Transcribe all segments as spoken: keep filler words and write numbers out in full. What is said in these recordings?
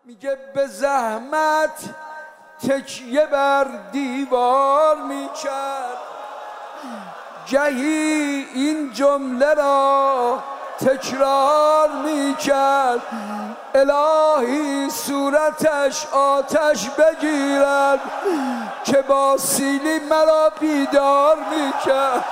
میگه به زحمت تکیه بر دیوار میکرد، گهی این جمله را تکرار میکرد: الهی صورتش آتش بگیرد که با سیلی مرا بیدار میکرد.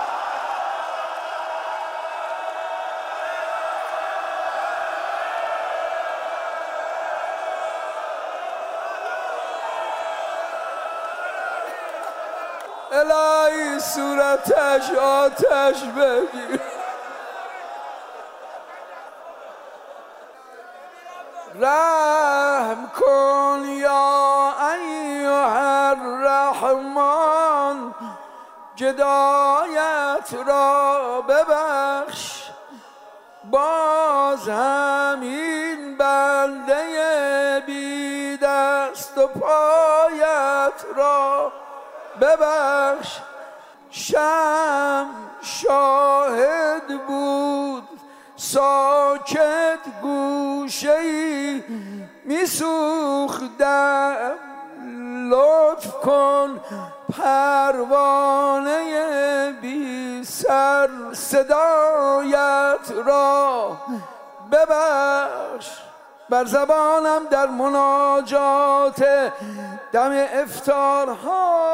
الهی صورتش آتش بگیر. رحم کن یا ایها الرحمن، گدایت را ببخش، باز هم این بنده بی دست و پایت را ببخش. شمع شاهد بود ساکت گوشه‌ای میسوختم، لطف کن پروانه بی سر صدایت را ببخش. بر زبانم در مناجات دم افطارها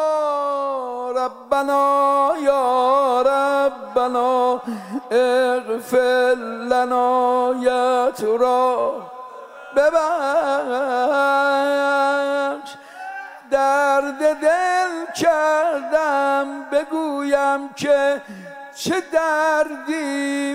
ربنا یا ربنا اغفر لنا یت را ببخش. درد دل کردم بگویم که چه دردی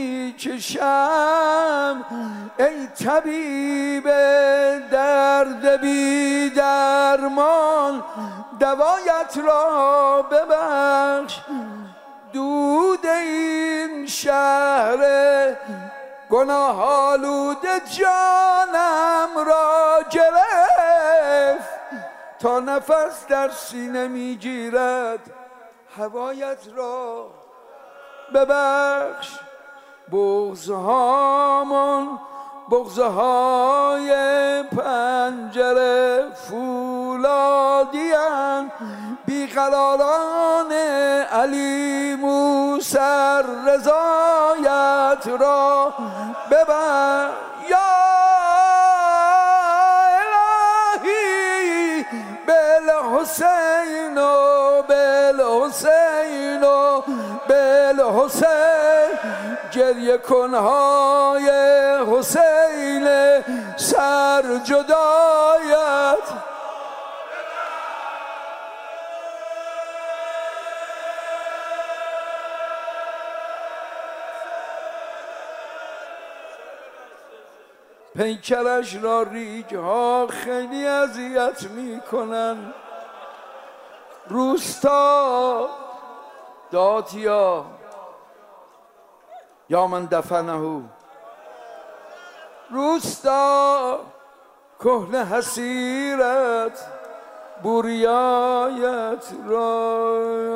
میکشم، ای طبیب درد بی درمان دوایت را ببخش. دود این شهر گناه آلوده جانم را گرفت، تا نفس در سینه میگیرد هوایت را ببخش. بغضهامون بغضهای پنجره فولادیان، بیقراران علی موسی رضایت را ببخش. یا الهی بالحسین و بالحسین و بالحسین، گریه کنهای حسین سر جدایت پیکرش را ریگها خیلی اذیت میکنن. روستا داتیا یا من دفنه، روستا کهنه حسیرت بوریایت را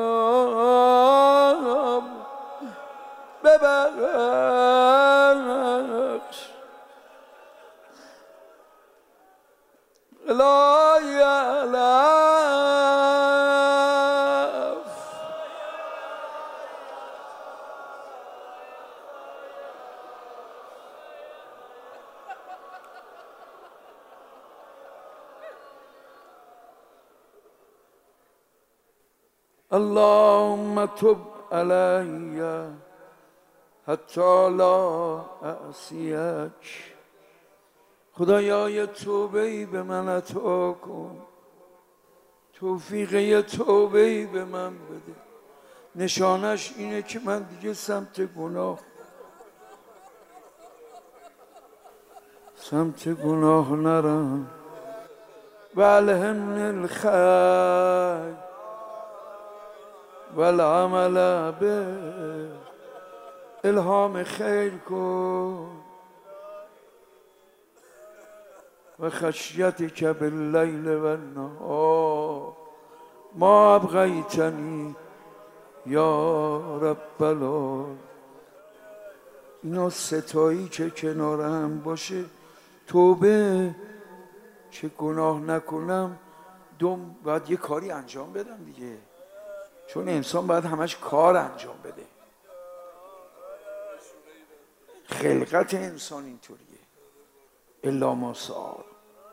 ببخش. لا یعلم اللهم تب علی حتی لا اعصیک. خدایا یه توبه ای به من عطا کن، توفیق یه توبه ای به من بده. نشانش اینه که من دیگه سمت گناه سمت گناه نرم. و الهمنی الخیر و العمل به، الهام خیر کن. و خشیتک باللیل و النهار ما ابقیتنی یا رب العالمین. اینا ستایی که کنار هم باشه توبه چه گناه نکنم دوم باید یه کاری انجام بدم دیگه، چون انسان باید همش کار انجام بده. خلقت انسان اینطوریه، الا ما سعی.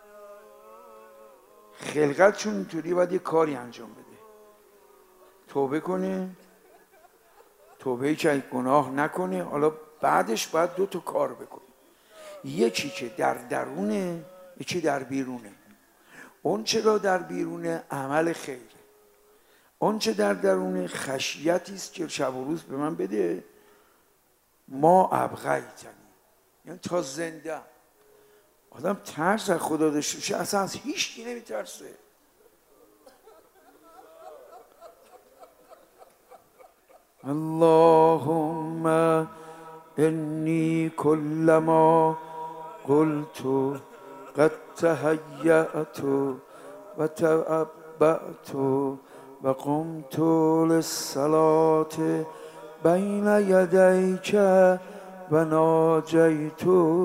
خلقت چون اینطوریه باید یه کاری انجام بده، توبه کنه، توبه که گناه نکنه. حالا بعدش باید دو تا کار بکنه، یکی که در درونه، یکی در بیرونه. اون چه را در بیرونه عمل خیره، اون چه در درونه خشیتی است که شب و روز به من بده. ما ابغیتنی، یعنی تا زنده آدم ترس از خدا داشته باشه اصلا از هیچ کی نمیترسه. اللهم انی کلما قلت قد تهیأت و تعبأت و قمت للصلاة بین یدیک و ناجیت.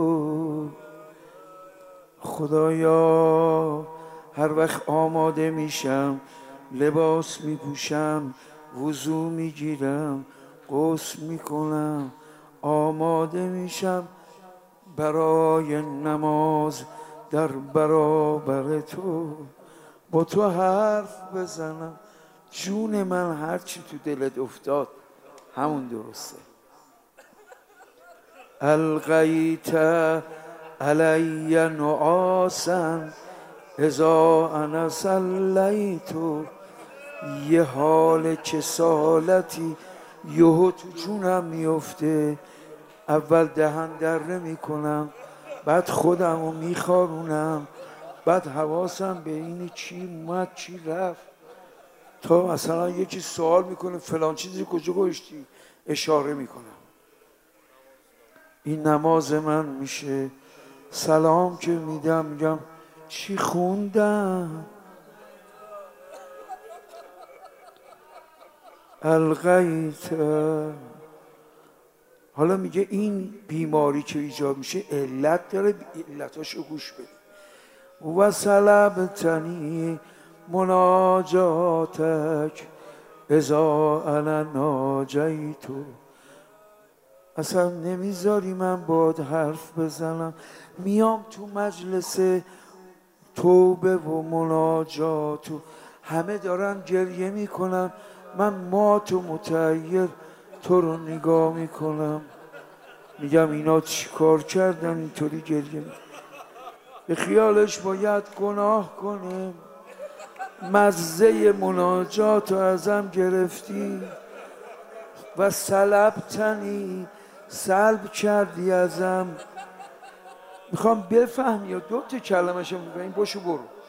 خدایا هر وقت آماده میشم، لباس میپوشم، وضو میگیرم، غسل میکنم، آماده میشم برای نماز در برابر تو، با تو حرف بزنم. جون من هرچی تو دلت افتاد همون درسته. القیت علی نعاسا اذا انا صلیت. یه حال کسالتی یهو تو جونم میفته، اول دهن دره میکنم، بعد خودم رو میخارونم، بعد حواسم به این چی اومد چی رفت، تا مثلا یکی سوال میکنه فلان چیزی کجا گذاشتی، اشاره میکنم. این نماز من میشه. سلام که میدم میگم چی خوندم. القیت. حالا میگه این بیماری که ایجاد میشه علت داره، علتاشو گوش بده. و سلبتنی مناجاتک اذا انا ناجیتو. اصلا نمیذاری من باید حرف بزنم، میام تو مجلس توبه و مناجات و همه دارن گریه میکنن، من مات و متحیر تو رو نگاه میکنم، میگم اینا چی کار کردن اینطوری گریه میکنن. به خیالش باید گناه کنه، مزه مناجات رو ازم گرفتی و سلبتنی، سلب کردی ازم. میخوام بفهمی یا دو تا کلمه شو میگم این باشو برو.